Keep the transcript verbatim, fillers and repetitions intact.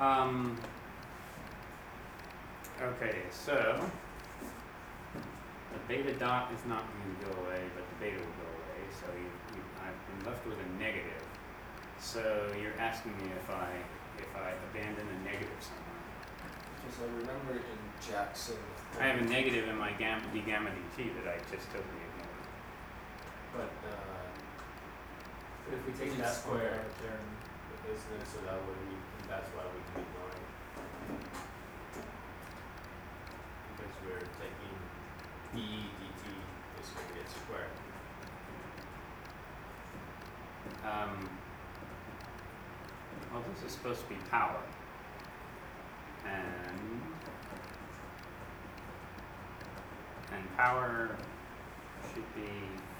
Um, okay, so the beta dot is not going to go away, but the beta will go away. So you, you, I've been left with a negative. So you're asking me if I if I abandon a negative somewhere. Because I remember in Jackson. I have a negative in my gamma d gamma dt that I just totally ignored. But uh, But if we take It's that square, square. then isn't it, so that way we, that's why we can ignore it. Because we're taking d dt is going to get squared. Um, well, this is supposed to be power. And and power should be